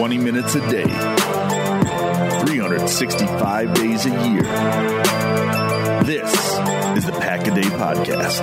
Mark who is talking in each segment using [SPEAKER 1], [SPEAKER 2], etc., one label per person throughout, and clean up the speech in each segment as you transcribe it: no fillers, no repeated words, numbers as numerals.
[SPEAKER 1] 20 minutes a day, 365 days a year. This is the Pack-A-Day Podcast.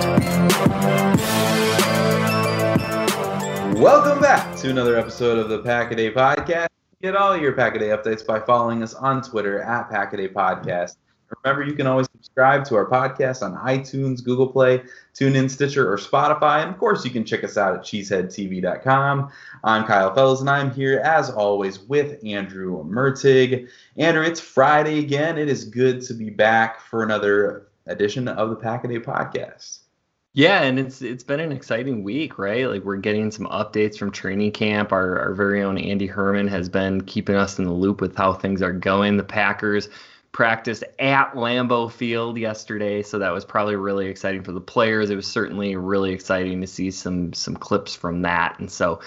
[SPEAKER 2] Welcome back to another episode of the Pack-A-Day Podcast. Get all your Pack-A-Day updates by following us on Twitter at Pack-A-Day Podcast. Remember, you can always subscribe to our podcast on iTunes, Google Play, TuneIn, Stitcher, or Spotify. And, of course, you can check us out at cheeseheadtv.com. I'm Kyle Fellows, and I'm here, as always, with Andrew Mertig. Andrew, it's Friday again. It is good to be back for another edition of the Pack-A-Day Podcast.
[SPEAKER 3] Yeah, and it's been an exciting week, right? Like, we're getting some updates from training camp. Our very own Andy Herman has been keeping us in the loop with how things are going. The Packers practiced at Lambeau Field yesterday, so that was probably really exciting for the players. It was certainly really exciting to see some clips from that. And so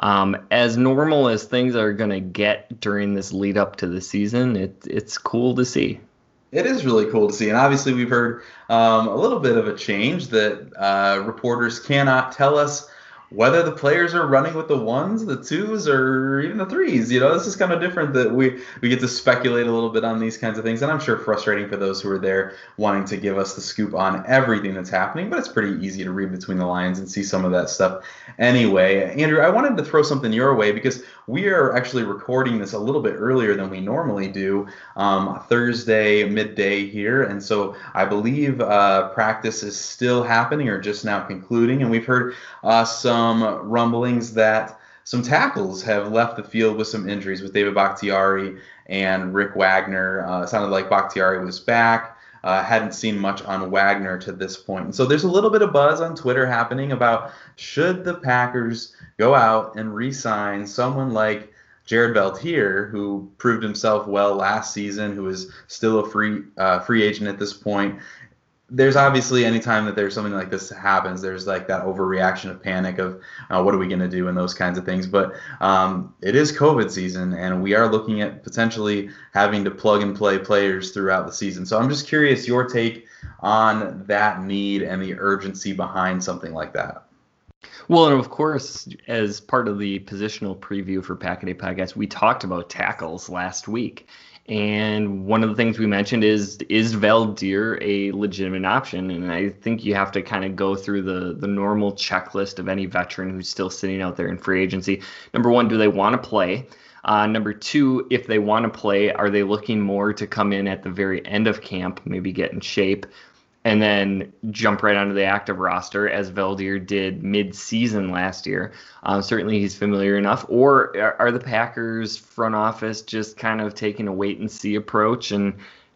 [SPEAKER 3] as normal as things are going to get during this lead up to the season, it's cool to see.
[SPEAKER 2] It is really cool to see. And obviously we've heard a little bit of a change that reporters cannot tell us whether the players are running with the ones, the twos, or even the threes. You know, this is kind of different that we get to speculate a little bit on these kinds of things. And I'm sure frustrating for those who are there wanting to give us the scoop on everything that's happening. But it's pretty easy to read between the lines and see some of that stuff. Anyway, Andrew, I wanted to throw something your way because we are actually recording this a little bit earlier than we normally do, Thursday midday here. And so I believe practice is still happening or just now concluding. And we've heard some rumblings that some tackles have left the field with some injuries with David Bakhtiari and Rick Wagner. It sounded like Bakhtiari was back. Hadn't seen much on Wagner to this point. And so there's a little bit of buzz on Twitter happening about should the Packers go out and re-sign someone like Jared Veldheer, who proved himself well last season, who is still a free agent at this point. There's obviously any time that there's something like this happens, there's like that overreaction of panic of what are we going to do and those kinds of things. But it is COVID season, and we are looking at potentially having to plug and play players throughout the season. So I'm just curious your take on that need and the urgency behind something like that.
[SPEAKER 3] Well, and of course, as part of the positional preview for Pack-A-Day Podcast, we talked about tackles last week. And one of the things we mentioned is Veldheer a legitimate option? And I think you have to kind of go through the normal checklist of any veteran who's still sitting out there in free agency. Number one, do they want to play? Number two, if they want to play, are they looking more to come in at the very end of camp, maybe get in shape, and then jump right onto the active roster as Veldheer did mid-season last year? Certainly he's familiar enough. Or are the Packers front office just kind of taking a wait-and-see approach? And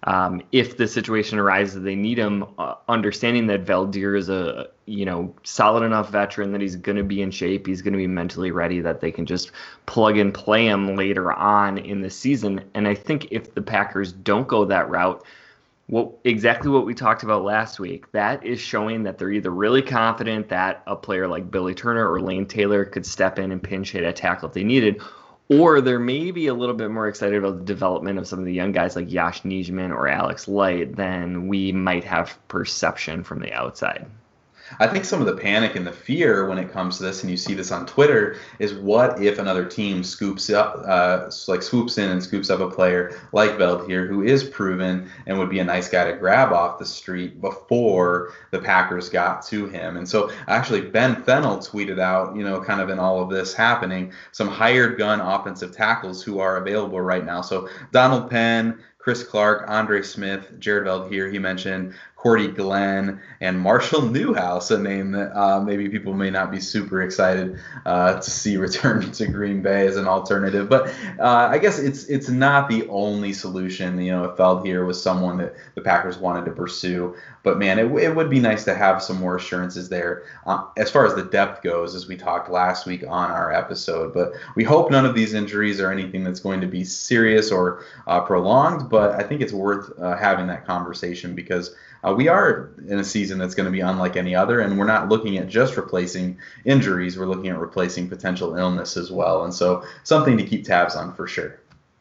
[SPEAKER 3] if the situation arises, they need him, understanding that Veldheer is a solid enough veteran that he's going to be in shape, he's going to be mentally ready, that they can just plug and play him later on in the season. And I think if the Packers don't go that route, exactly what we talked about last week, that is showing that they're either really confident that a player like Billy Turner or Lane Taylor could step in and pinch hit at tackle if they needed, or they're maybe a little bit more excited about the development of some of the young guys like Yash Nijman or Alex Light than we might have perception from the outside.
[SPEAKER 2] I think some of the panic and the fear when it comes to this, and you see this on Twitter, is what if another team swoops in and scoops up a player like Veldheer, who is proven and would be a nice guy to grab off the street before the Packers got to him. And so actually Ben Fennell tweeted out, kind of in all of this happening, some hired gun offensive tackles who are available right now. So Donald Penn, Chris Clark, Andre Smith, Jared Veldheer, he mentioned, Cordy Glenn, and Marshall Newhouse, a name that maybe people may not be super excited to see return to Green Bay as an alternative. But I guess it's not the only solution. If Veldheer was someone that the Packers wanted to pursue. But, man, it would be nice to have some more assurances there as far as the depth goes, as we talked last week on our episode. But we hope none of these injuries are anything that's going to be serious or prolonged. But I think it's worth having that conversation because we are in a season that's going to be unlike any other, and we're not looking at just replacing injuries. We're looking at replacing potential illness as well. And so something to keep tabs on for sure.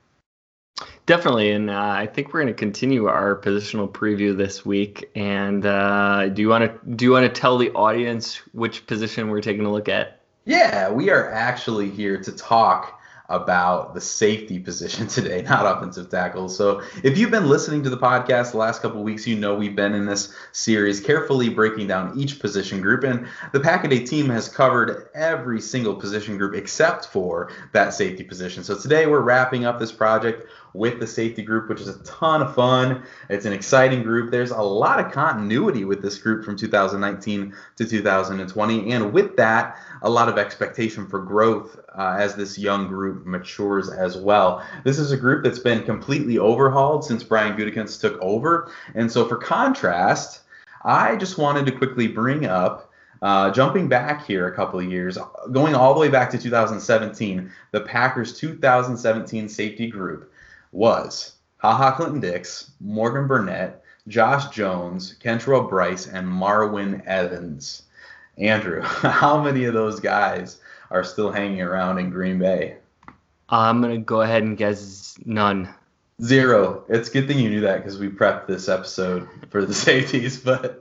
[SPEAKER 3] Definitely, and I think we're going to continue our positional preview this week. And do you want to tell the audience which position we're taking a look at?
[SPEAKER 2] Yeah, we are actually here to talk about the safety position today, not offensive tackles. So if you've been listening to the podcast the last couple of weeks, you know we've been in this series carefully breaking down each position group, and the Pack-A-Day team has covered every single position group except for that safety position. So today we're wrapping up this project with the safety group, which is a ton of fun. It's an exciting group. There's a lot of continuity with this group from 2019 to 2020, and with that, a lot of expectation for growth as this young group matures as well. This is a group that's been completely overhauled since Brian Gutekunst took over, and so for contrast, I just wanted to quickly bring up jumping back here a couple of years, going all the way back to 2017, the Packers' 2017 safety group was HaHa Clinton-Dix, Morgan Burnett, Josh Jones, Kentrell Brice, and Marwin Evans. Andrew, how many of those guys are still hanging around in Green Bay?
[SPEAKER 3] I'm going to go ahead and guess none.
[SPEAKER 2] 0. It's a good thing you knew that because we prepped this episode for the safeties. But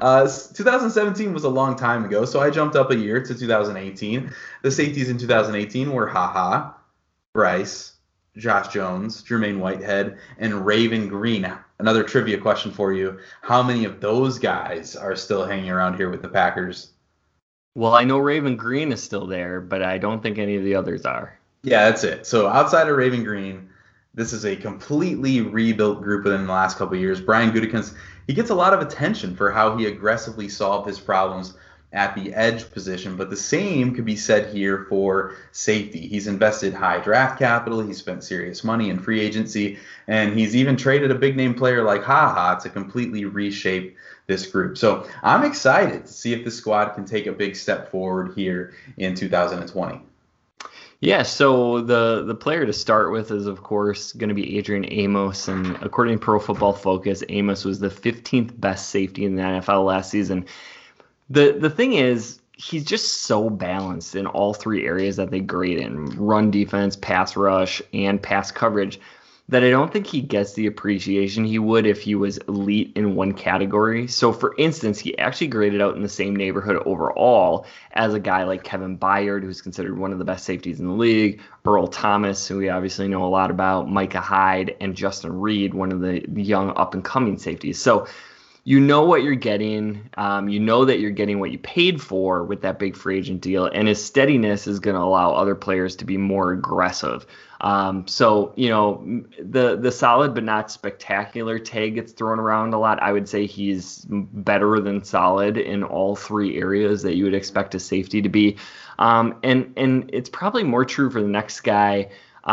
[SPEAKER 2] 2017 was a long time ago, so I jumped up a year to 2018. The safeties in 2018 were HaHa, Brice, Josh Jones, Jermaine Whitehead, and Raven Green. Another trivia question for you. How many of those guys are still hanging around here with the Packers?
[SPEAKER 3] Well, I know Raven Green is still there, but I don't think any of the others are.
[SPEAKER 2] Yeah, that's it. So outside of Raven Green, this is a completely rebuilt group within the last couple of years. Brian Gutekunst, he gets a lot of attention for how he aggressively solved his problems at the edge position, but the same could be said here for safety. He's invested high draft capital, he's spent serious money in free agency, and he's even traded a big name player like HaHa to completely reshape this group. So I'm excited to see if the squad can take a big step forward here in 2020.
[SPEAKER 3] Yeah, so the player to start with is, of course, going to be Adrian Amos. And according to Pro Football Focus, Amos was the 15th best safety in the NFL last season. The thing is, he's just so balanced in all three areas that they grade in, run defense, pass rush, and pass coverage, that I don't think he gets the appreciation he would if he was elite in one category. So, for instance, he actually graded out in the same neighborhood overall as a guy like Kevin Byard, who's considered one of the best safeties in the league, Earl Thomas, who we obviously know a lot about, Micah Hyde, and Justin Reed, one of the young up-and-coming safeties. So, you know what you're getting. You know that you're getting what you paid for with that big free agent deal, and his steadiness is going to allow other players to be more aggressive. So, you know, the solid but not spectacular tag gets thrown around a lot. I would say he's better than solid in all three areas that you would expect a safety to be. And it's probably more true for the next guy.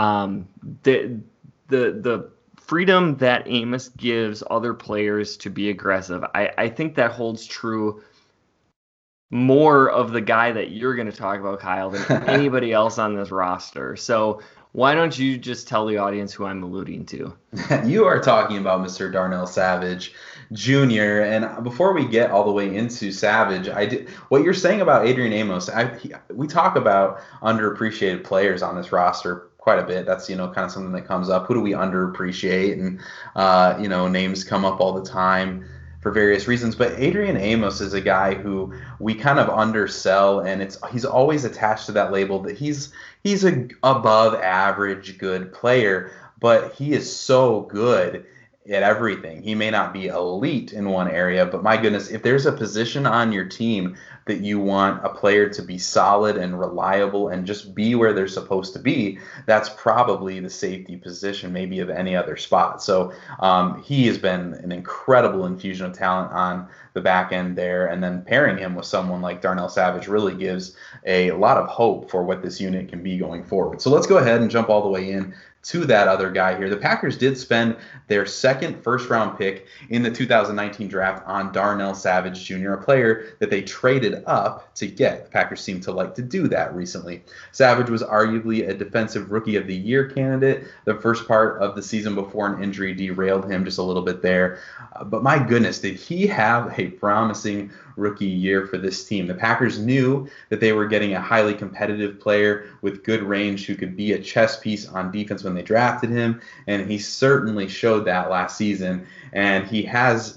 [SPEAKER 3] The freedom that Amos gives other players to be aggressive, I think that holds true more of the guy that you're going to talk about, Kyle, than anybody else on this roster. So why don't you just tell the audience who I'm alluding to?
[SPEAKER 2] You are talking about Mr. Darnell Savage Jr. And before we get all the way into Savage, what you're saying about Adrian Amos, we talk about underappreciated players on this roster quite a bit. That's, kind of something that comes up. Who do we underappreciate? And, names come up all the time for various reasons. But Adrian Amos is a guy who we kind of undersell, and he's always attached to that label that he's a above average good player, but he is so good at everything. He may not be elite in one area, but my goodness, if there's a position on your team that you want a player to be solid and reliable and just be where they're supposed to be, that's probably the safety position, maybe of any other spot. So he has been an incredible infusion of talent on the back end there, and then pairing him with someone like Darnell Savage really gives a lot of hope for what this unit can be going forward. So let's go ahead and jump all the way in to that other guy here. The Packers did spend their second first-round pick in the 2019 draft on Darnell Savage Jr., a player that they traded up to get. The Packers seem to like to do that recently. Savage was arguably a Defensive Rookie of the Year candidate the first part of the season before an injury derailed him just a little bit there. But my goodness, did he have a promising rookie year for this team. The Packers knew that they were getting a highly competitive player with good range who could be a chess piece on defense when they drafted him, and he certainly showed that last season. And he's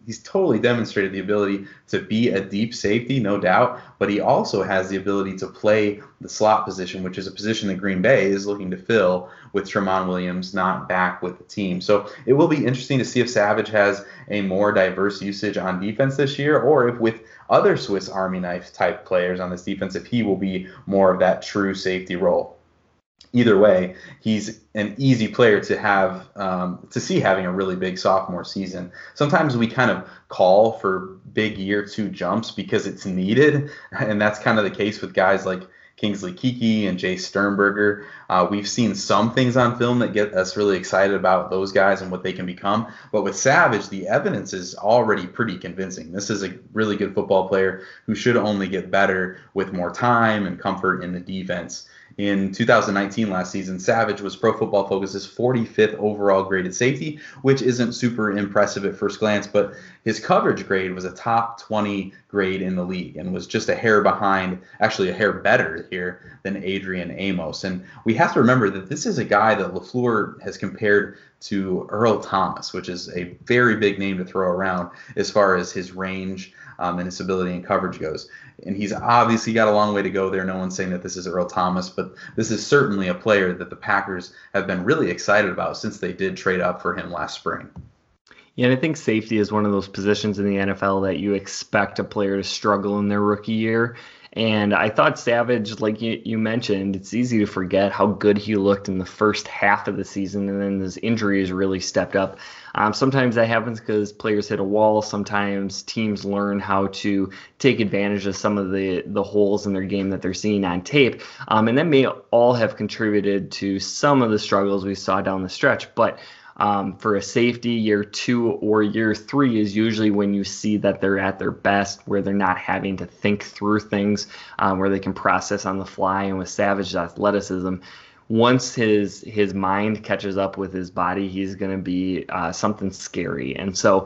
[SPEAKER 2] he's totally demonstrated the ability to be a deep safety, no doubt, but he also has the ability to play the slot position, which is a position that Green Bay is looking to fill with Tramon Williams not back with the team. So it will be interesting to see if Savage has a more diverse usage on defense this year, or if with other Swiss Army knife type players on this defense, if he will be more of that true safety role. Either way, he's an easy player to have to see having a really big sophomore season. Sometimes we kind of call for big year 2 jumps because it's needed, and that's kind of the case with guys like Kingsley Keke and Jay Sternberger. We've seen some things on film that get us really excited about those guys and what they can become. But with Savage, the evidence is already pretty convincing. This is a really good football player who should only get better with more time and comfort in the defense. In 2019, last season, Savage was Pro Football Focus's 45th overall graded safety, which isn't super impressive at first glance, but his coverage grade was a top 20 grade in the league and was just a hair behind, actually a hair better here than Adrian Amos. And we have to remember that this is a guy that LaFleur has compared to Earl Thomas, which is a very big name to throw around as far as his range and his ability in coverage goes. And he's obviously got a long way to go there. No one's saying that this is Earl Thomas, but this is certainly a player that the Packers have been really excited about since they did trade up for him last spring.
[SPEAKER 3] Yeah, and I think safety is one of those positions in the NFL that you expect a player to struggle in their rookie year. And I thought Savage, like you mentioned, it's easy to forget how good he looked in the first half of the season, and then his injuries really stepped up. Sometimes that happens because players hit a wall. Sometimes teams learn how to take advantage of some of the holes in their game that they're seeing on tape. And that may all have contributed to some of the struggles we saw down the stretch. But for a safety, year 2 or year 3 is usually when you see that they're at their best, where they're not having to think through things, where they can process on the fly. And with Savage's athleticism, once his mind catches up with his body, he's going to be something scary. And so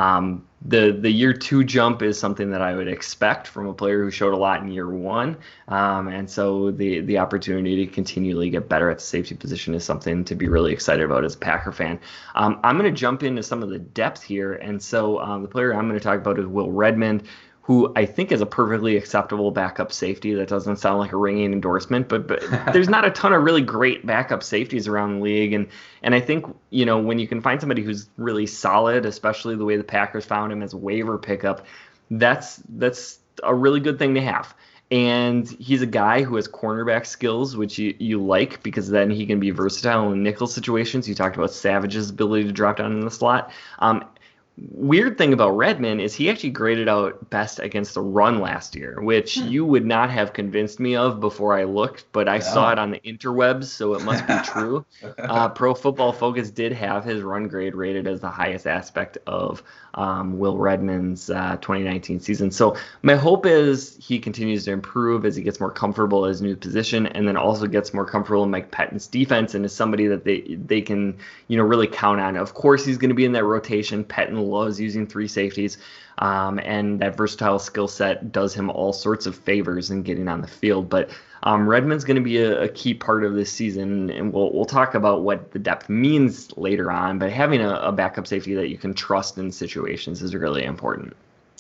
[SPEAKER 3] the year 2 jump is something that I would expect from a player who showed a lot in year 1. And so the opportunity to continually get better at the safety position is something to be really excited about as a Packer fan. I'm going to jump into some of the depth here. And so the player I'm going to talk about is Will Redmond, who I think is a perfectly acceptable backup safety. That doesn't sound like a ringing endorsement, but there's not a ton of really great backup safeties around the league. And I think, when you can find somebody who's really solid, especially the way the Packers found him as a waiver pickup, that's a really good thing to have. And he's a guy who has cornerback skills, which you like, because then he can be versatile in nickel situations. You talked about Savage's ability to drop down in the slot. Weird thing about Redmond is he actually graded out best against the run last year, which you would not have convinced me of before I looked, but I saw it on the interwebs, so it must be true. Pro Football Focus did have his run grade rated as the highest aspect of Will Redmond's 2019 season. So my hope is he continues to improve as he gets more comfortable in his new position, and then also gets more comfortable in Mike Pettine's defense and is somebody that they can really count on. Of course, he's going to be in that rotation. Pettine loves using 3 safeties, and that versatile skill set does him all sorts of favors in getting on the field. But Redmond's going to be a key part of this season, and we'll talk about what the depth means later on. But having a backup safety that you can trust in situations is really important.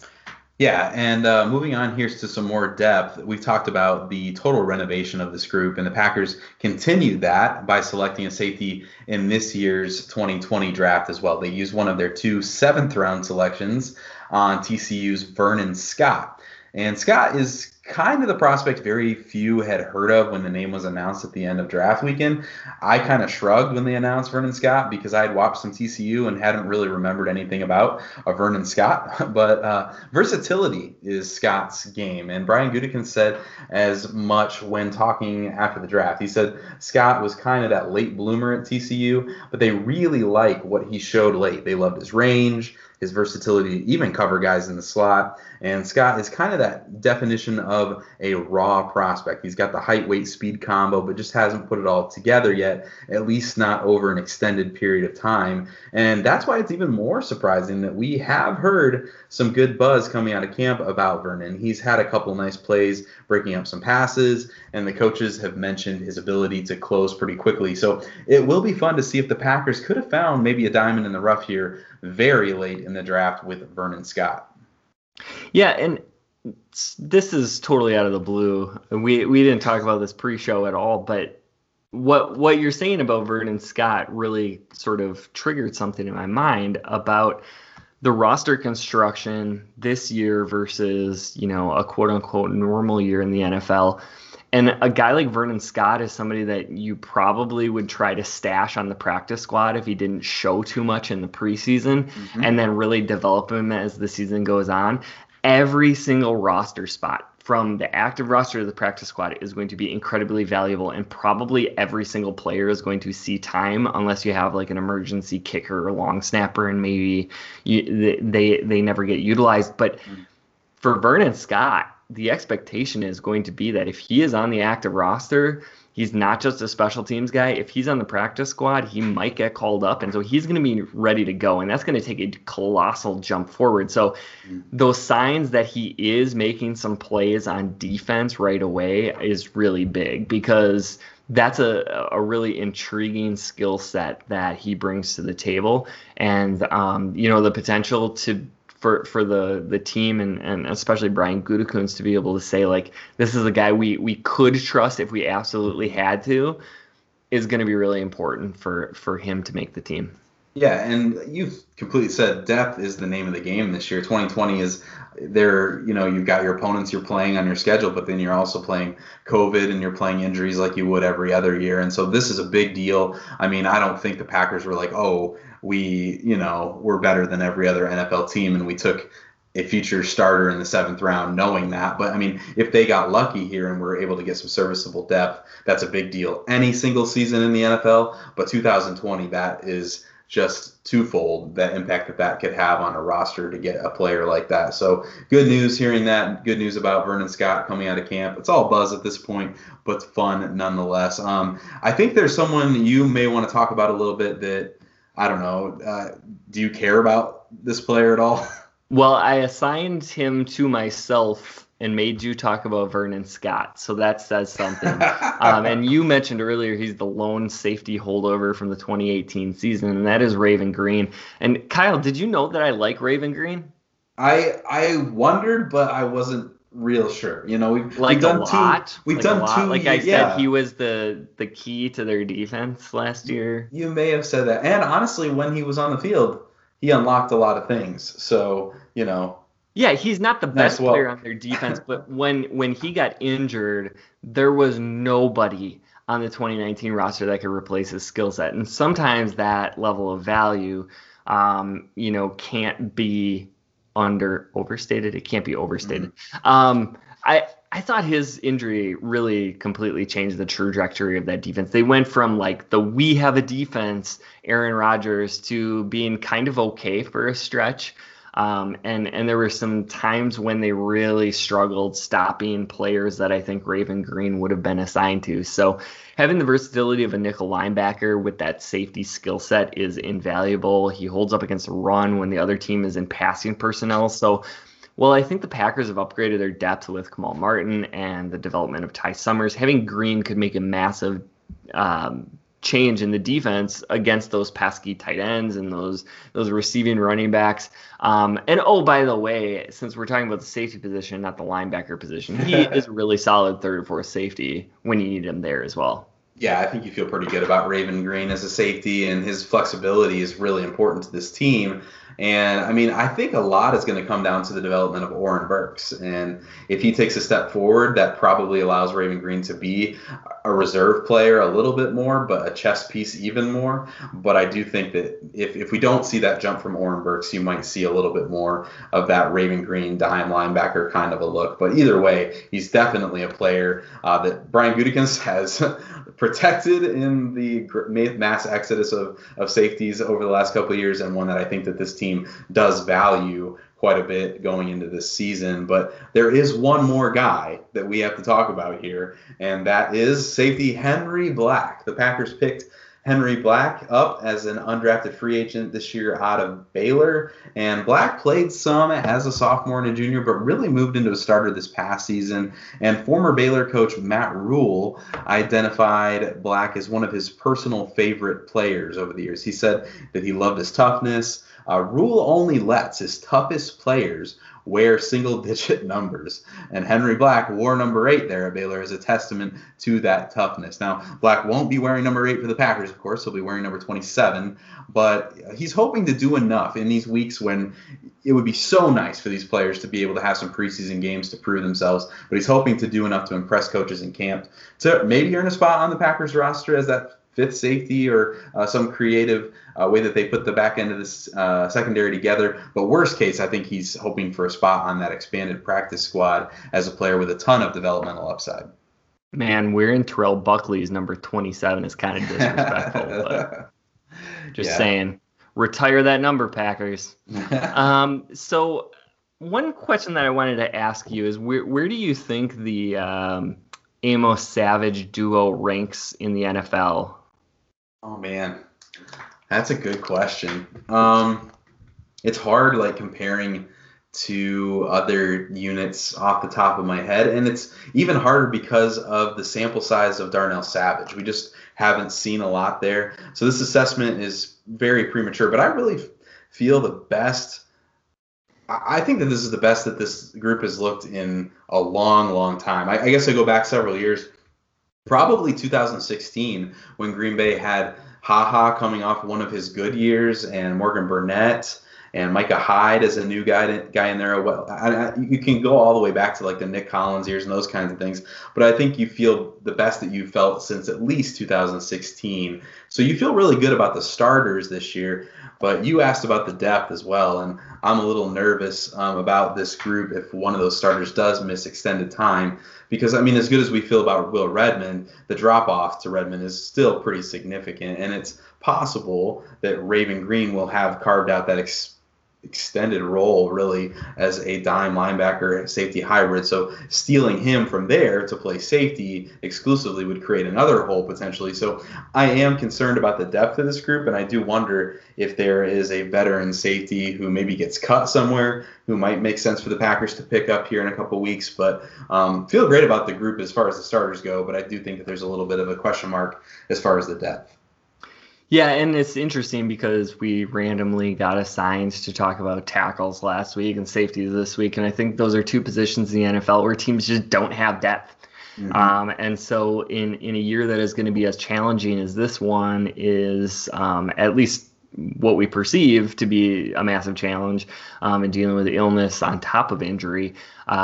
[SPEAKER 2] Yeah, and moving on here to some more depth, we've talked about the total renovation of this group, and the Packers continued that by selecting a safety in this year's 2020 draft as well. They used one of their 2 7th-round selections on TCU's Vernon Scott. And Scott is kind of the prospect very few had heard of when the name was announced at the end of draft weekend. I kind of shrugged when they announced Vernon Scott because I had watched some TCU and hadn't really remembered anything about a Vernon Scott. But versatility is Scott's game. And Brian Gutekunst said as much when talking after the draft. He said Scott was kind of that late bloomer at TCU, but they really like what he showed late. They loved his range, his versatility to even cover guys in the slot. And Scott is kind of that definition of a raw prospect. He's got the height, weight, speed combo, but just hasn't put it all together yet, at least not over an extended period of time. And that's why it's even more surprising that we have heard some good buzz coming out of camp about Vernon. He's had a couple nice plays, breaking up some passes, and the coaches have mentioned his ability to close pretty quickly. So it will be fun to see if the Packers could have found maybe a diamond in the rough here very late in the draft with Vernon Scott.
[SPEAKER 3] Yeah, and this is totally out of the blue. We didn't talk about this pre-show at all, but what you're saying about Vernon Scott really sort of triggered something in my mind about the roster construction this year versus, a quote unquote normal year in the NFL. And a guy like Vernon Scott is somebody that you probably would try to stash on the practice squad if he didn't show too much in the preseason, and then really develop him as the season goes on. Every single roster spot, from the active roster to the practice squad, is going to be incredibly valuable, and probably every single player is going to see time unless you have like an emergency kicker or long snapper and maybe they never get utilized. But for Vernon Scott, the expectation is going to be that if he is on the active roster, he's not just a special teams guy. If he's on the practice squad, he might get called up. And so he's going to be ready to go. And that's going to take a colossal jump forward. So those signs that he is making some plays on defense right away is really big, because that's a really intriguing skill set that he brings to the table. And, the potential for the team and especially Brian Gutekunst to be able to say, like, this is a guy we could trust if we absolutely had to, is going to be really important for him to make the team.
[SPEAKER 2] Yeah, and you've completely said depth is the name of the game this year. 2020 is there, you've got your opponents you're playing on your schedule, but then you're also playing COVID and you're playing injuries like you would every other year. And so this is a big deal. I mean, I don't think the Packers were like, oh, we're better than every other NFL team, and we took a future starter in the 7th round knowing that. But I mean, if they got lucky here and were able to get some serviceable depth, that's a big deal any single season in the NFL. But 2020, that is just twofold, that impact that could have on a roster to get a player like that. So good news hearing that. Good news about Vernon Scott coming out of camp. It's all buzz at this point, but fun nonetheless. I think there's someone you may want to talk about a little bit that, I don't know, do you care about this player at all?
[SPEAKER 3] Well, I assigned him to myself and made you talk about Vernon Scott, so that says something. And you mentioned earlier he's the lone safety holdover from the 2018 season, and that is Raven Greene. And Kyle, did you know that I like Raven Greene?
[SPEAKER 2] I wondered, but I wasn't real sure. We've done two.
[SPEAKER 3] Like I said, he was the key to their defense last year.
[SPEAKER 2] You may have said that. And honestly, when he was on the field, he unlocked a lot of things. So,
[SPEAKER 3] Yeah, he's not the best player on their defense, but when he got injured, there was nobody on the 2019 roster that could replace his skill set. And sometimes that level of value, can't be overstated. It can't be overstated. I thought his injury really completely changed the trajectory of that defense. They went from like we have a defense, Aaron Rodgers, to being kind of okay for a stretch. And there were some times when they really struggled stopping players that I think Raven Greene would have been assigned to. So having the versatility of a nickel linebacker with that safety skill set is invaluable. He holds up against a run when the other team is in passing personnel. So, well, I think the Packers have upgraded their depth with Kamal Martin and the development of Ty Summers. Having Greene could make a massive change in the defense against those pesky tight ends and those receiving running backs. And by the way, since we're talking about the safety position, not the linebacker position, he is a really solid third or fourth safety when you need him there as well.
[SPEAKER 2] Yeah, I think you feel pretty good about Raven Greene as a safety, and his flexibility is really important to this team. And, I mean, I think a lot is going to come down to the development of Oren Burks. And if he takes a step forward, that probably allows Raven Greene to be a reserve player a little bit more, but a chess piece even more. But I do think that if we don't see that jump from Oren Burks, you might see a little bit more of that Raven Greene dime linebacker kind of a look. But either way, he's definitely a player that Brian Gutekunst has protected in the mass exodus of safeties over the last couple of years, and one that I think that this team does value quite a bit going into this season. But there is one more guy that we have to talk about here, and that is safety Henry Black. The Packers picked Henry Black up as an undrafted free agent this year out of Baylor. And Black played some as a sophomore and a junior, but really moved into a starter this past season. And former Baylor coach Matt Rule identified Black as one of his personal favorite players over the years. He said that he loved his toughness, Rule only lets his toughest players wear single-digit numbers. And Henry Black wore number 8 there at Baylor as a testament to that toughness. Now, Black won't be wearing number 8 for the Packers, of course. He'll be wearing number 27. But he's hoping to do enough in these weeks when it would be so nice for these players to be able to have some preseason games to prove themselves. But he's hoping to do enough to impress coaches in camp to maybe earn a spot on the Packers roster as that fifth safety or some creative way that they put the back end of this secondary together. But worst case, I think he's hoping for a spot on that expanded practice squad as a player with a ton of developmental upside.
[SPEAKER 3] Man, wearing Terrell Buckley's number 27 is kind of disrespectful. But just saying, retire that number, Packers. So one question that I wanted to ask you is where do you think the Amos Savage duo ranks in the NFL?
[SPEAKER 2] Oh, man, that's a good question. It's hard, like, comparing to other units off the top of my head, and it's even harder because of the sample size of Darnell Savage. We just haven't seen a lot there. So this assessment is very premature, but I really feel the best. I think that this is the best that this group has looked in a long, long time. I guess I go back several years. Probably 2016 when Green Bay had HaHa coming off one of his good years and Morgan Burnett and Micah Hyde as a new guy in there. Well, you can go all the way back to like the Nick Collins years and those kinds of things. But I think you feel the best that you've felt since at least 2016. So you feel really good about the starters this year. But you asked about the depth as well, and I'm a little nervous about this group if one of those starters does miss extended time. Because, I mean, as good as we feel about Will Redmond, the drop-off to Redmond is still pretty significant. And it's possible that Raven Green will have carved out that extended role, really, as a dime linebacker safety hybrid. So stealing him from there to play safety exclusively would create another hole potentially. So I am concerned about the depth of this group, and I do wonder if there is a veteran safety who maybe gets cut somewhere, who might make sense for the Packers to pick up here in a couple weeks. But feel great about the group as far as the starters go, but I do think that there's a little bit of a question mark as far as the depth.
[SPEAKER 3] Yeah, and it's interesting because we randomly got assigned to talk about tackles last week and safeties this week, and I think those are two positions in the NFL where teams just don't have depth. Mm-hmm. And so in a year that is going to be as challenging as this one is, at least what we perceive to be a massive challenge, and dealing with illness on top of injury,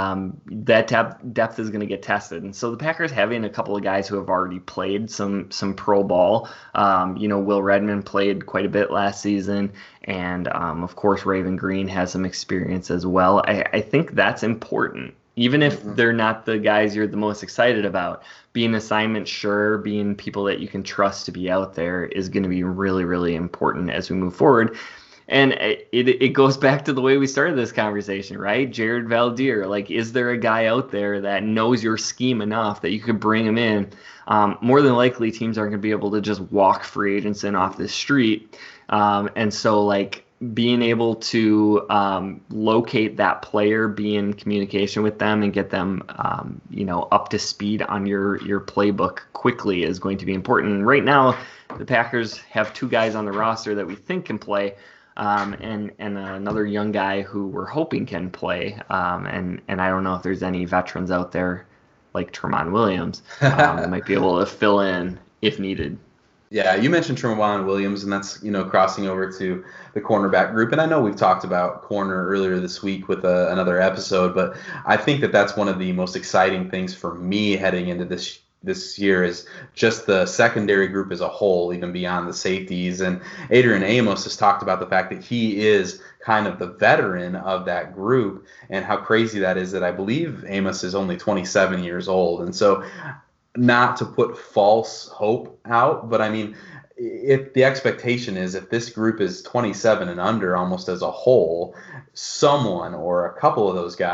[SPEAKER 3] that depth is going to get tested. And so the Packers having a couple of guys who have already played some pro ball, Will Redmond played quite a bit last season, and of course Raven Green has some experience as well. I think that's important. Even if they're not the guys you're the most excited about, being assignment sure, being people that you can trust to be out there is going to be really, really important as we move forward. And it goes back to the way we started this conversation, right? Jared Valdir, like, is there a guy out there that knows your scheme enough that you could bring him in? More than likely, teams aren't going to be able to just walk free agents in off the street. And so, like, being able to locate that player, be in communication with them, and get them, up to speed on your playbook quickly is going to be important. And right now, the Packers have two guys on the roster that we think can play, and another young guy who we're hoping can play. And I don't know if there's any veterans out there like Tramon Williams that might be able to fill in if needed.
[SPEAKER 2] Yeah, you mentioned Tramon Williams, and that's, crossing over to the cornerback group. And I know we've talked about corner earlier this week with another episode, but I think that that's one of the most exciting things for me heading into this year is just the secondary group as a whole, even beyond the safeties. And Adrian Amos has talked about the fact that he is kind of the veteran of that group, and how crazy that is that I believe Amos is only 27 years old. And so, not to put false hope out, but I mean, if the expectation is if this group is 27 and under almost as a whole, someone or a couple of those guys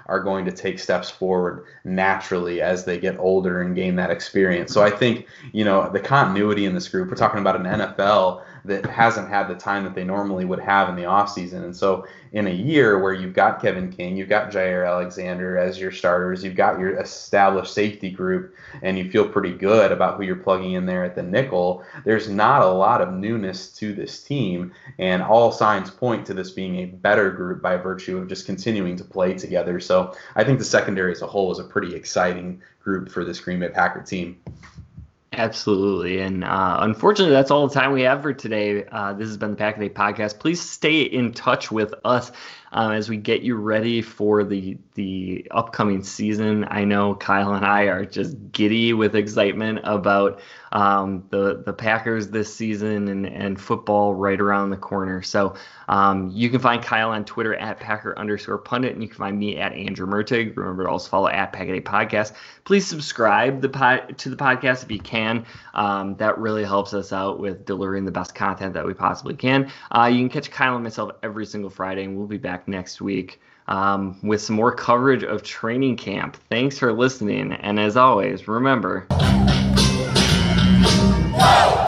[SPEAKER 2] are going to take steps forward naturally as they get older and gain that experience. So I think, the continuity in this group, we're talking about an NFL that hasn't had the time that they normally would have in the offseason. And so in a year where you've got Kevin King, you've got Jair Alexander as your starters, you've got your established safety group, and you feel pretty good about who you're plugging in there at the nickel, there's not a lot of newness to this team. And all signs point to this being a better group by virtue of just continuing to play together. So I think the secondary as a whole is a pretty exciting group for this Green Bay Packer team.
[SPEAKER 3] Absolutely. And unfortunately, that's all the time we have for today. This has been the Pack a Day Podcast. Please stay in touch with us as we get you ready for the upcoming season. I know Kyle and I are just giddy with excitement about the Packers this season and football right around the corner. So you can find Kyle on Twitter at Packer_pundit, and you can find me at Andrew Mertig. Remember to also follow at Pack a Day Podcast. Please subscribe to the podcast if you can. That really helps us out with delivering the best content that we possibly can. You can catch Kyle and myself every single Friday, and we'll be back next week with some more coverage of training camp. Thanks for listening, and as always, remember... Whoa!